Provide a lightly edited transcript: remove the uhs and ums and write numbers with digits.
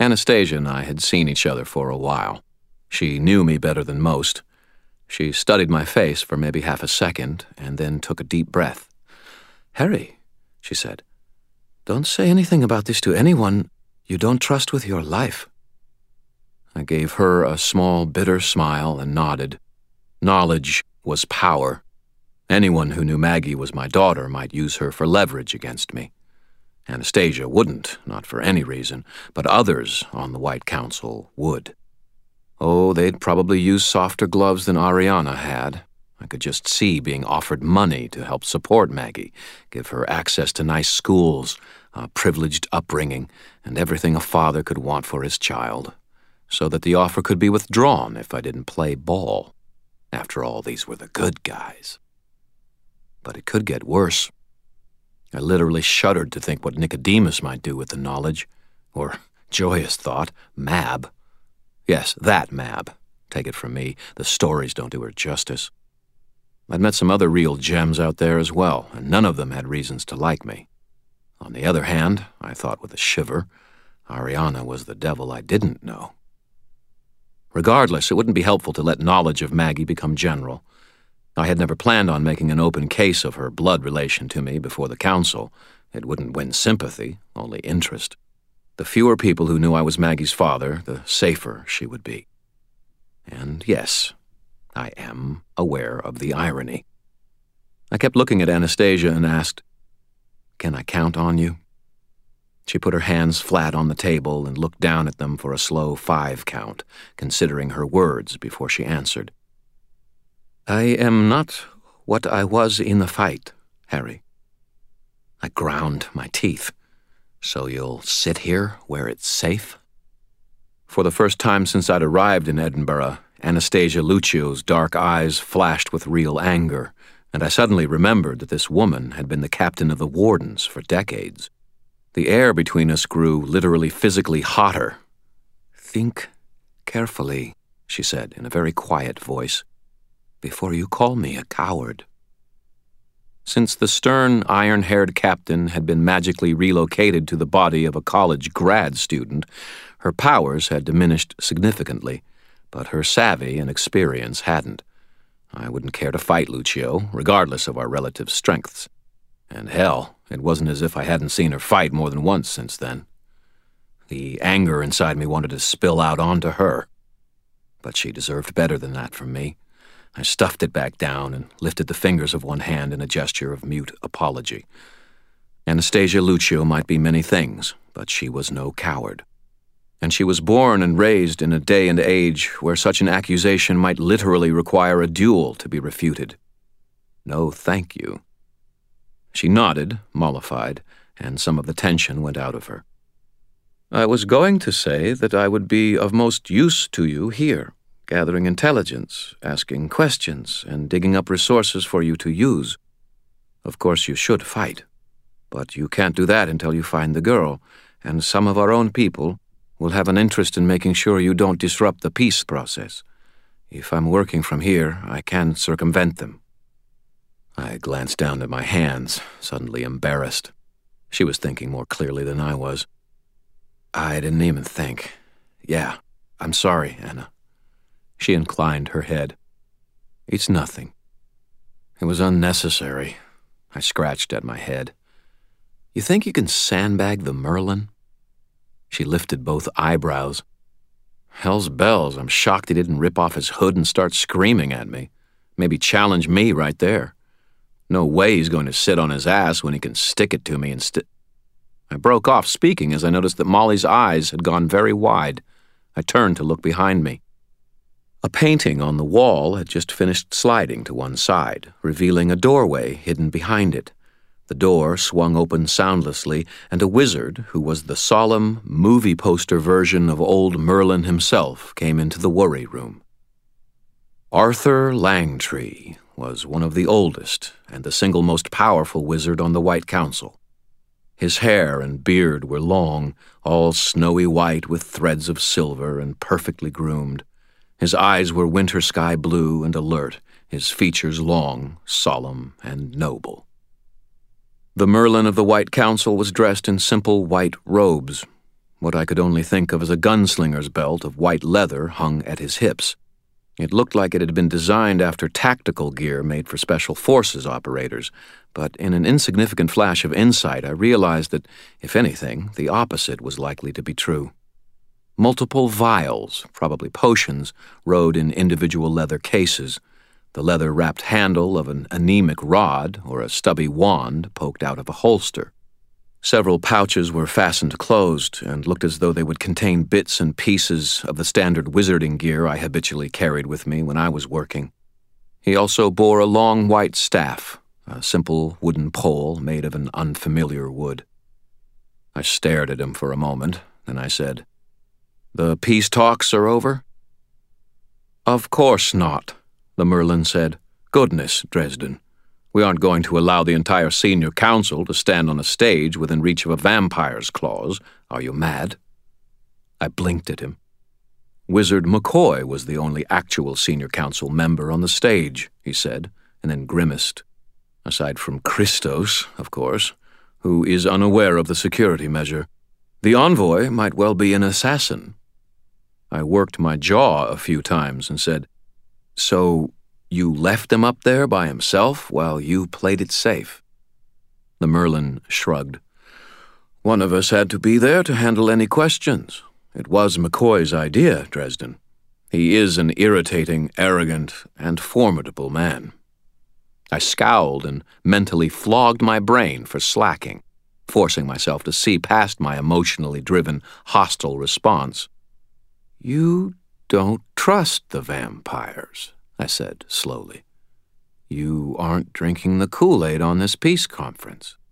Anastasia and I had seen each other for a while. She knew me better than most. She studied my face for maybe half a second and then took a deep breath. "Harry," she said, "don't say anything about this to anyone you don't trust with your life." I gave her a small, bitter smile and nodded. Knowledge was power. Anyone who knew Maggie was my daughter might use her for leverage against me. Anastasia wouldn't, not for any reason, but others on the White Council would. Oh, they'd probably use softer gloves than Ariana had. I could just see being offered money to help support Maggie, give her access to nice schools, a privileged upbringing, and everything a father could want for his child, so that the offer could be withdrawn if I didn't play ball. After all, these were the good guys. But it could get worse. I literally shuddered to think what Nicodemus might do with the knowledge. Or, joyous thought, Mab. Yes, that Mab. Take it from me, the stories don't do her justice. I'd met some other real gems out there as well, and none of them had reasons to like me. On the other hand, I thought with a shiver, Ariana was the devil I didn't know. Regardless, it wouldn't be helpful to let knowledge of Maggie become general. I had never planned on making an open case of her blood relation to me before the council. It wouldn't win sympathy, only interest. The fewer people who knew I was Maggie's father, the safer she would be. And yes, I am aware of the irony. I kept looking at Anastasia and asked, "Can I count on you?" She put her hands flat on the table and looked down at them for a slow 5 count, considering her words before she answered. "I am not what I was in the fight, Harry." I ground my teeth. "So you'll sit here where it's safe?" For the first time since I'd arrived in Edinburgh, Anastasia Lucio's dark eyes flashed with real anger, and I suddenly remembered that this woman had been the captain of the Wardens for decades. The air between us grew literally physically hotter. "Think carefully," she said in a very quiet voice, "before you call me a coward." Since the stern, iron-haired captain had been magically relocated to the body of a college grad student, her powers had diminished significantly, but her savvy and experience hadn't. I wouldn't care to fight Lucio, regardless of our relative strengths. And hell, it wasn't as if I hadn't seen her fight more than once since then. The anger inside me wanted to spill out onto her. But she deserved better than that from me. I stuffed it back down and lifted the fingers of one hand in a gesture of mute apology. Anastasia Lucio might be many things, but she was no coward. And she was born and raised in a day and age where such an accusation might literally require a duel to be refuted. No, thank you. She nodded, mollified, and some of the tension went out of her. "I was going to say that I would be of most use to you here, gathering intelligence, asking questions, and digging up resources for you to use. Of course, you should fight, but you can't do that until you find the girl, and some of our own people will have an interest in making sure you don't disrupt the peace process. If I'm working from here, I can circumvent them." I glanced down at my hands, suddenly embarrassed. She was thinking more clearly than I was. "I didn't even think. Yeah, I'm sorry, Anna." She inclined her head. "It's nothing. It was unnecessary." I scratched at my head. "You think you can sandbag the Merlin?" She lifted both eyebrows. "Hell's bells, I'm shocked he didn't rip off his hood and start screaming at me. Maybe challenge me right there. No way he's going to sit on his ass when he can stick it to me instead." I broke off speaking as I noticed that Molly's eyes had gone very wide. I turned to look behind me. A painting on the wall had just finished sliding to one side, revealing a doorway hidden behind it. The door swung open soundlessly, and a wizard, who was the solemn, movie poster version of old Merlin himself, came into the worry room. Arthur Langtree was one of the oldest and the single most powerful wizard on the White Council. His hair and beard were long, all snowy white with threads of silver and perfectly groomed. His eyes were winter sky blue and alert, his features long, solemn, and noble. The Merlin of the White Council was dressed in simple white robes. what I could only think of as a gunslinger's belt of white leather hung at his hips. It looked like it had been designed after tactical gear made for special forces operators, but in an insignificant flash of insight I realized that, if anything, the opposite was likely to be true. Multiple vials, probably potions, rode in individual leather cases. The leather-wrapped handle of an anemic rod or a stubby wand poked out of a holster. Several pouches were fastened closed and looked as though they would contain bits and pieces of the standard wizarding gear I habitually carried with me when I was working. He also bore a long white staff, a simple wooden pole made of an unfamiliar wood. I stared at him for a moment, then I said, "The peace talks are over?" "Of course not," the Merlin said. "Goodness, Dresden. We aren't going to allow the entire senior council to stand on a stage within reach of a vampire's claws. Are you mad?" I blinked at him. "Wizard McCoy was the only actual senior council member on the stage," he said, and then grimaced. "Aside from Christos, of course, who is unaware of the security measure. The envoy might well be an assassin." I worked my jaw a few times and said, "So you left him up there by himself while you played it safe?" The Merlin shrugged. "One of us had to be there to handle any questions. It was McCoy's idea, Dresden. He is an irritating, arrogant, and formidable man." I scowled and mentally flogged my brain for slacking, forcing myself to see past my emotionally driven, hostile response. "You don't trust the vampires," I said slowly. "You aren't drinking the Kool-Aid on this peace conference."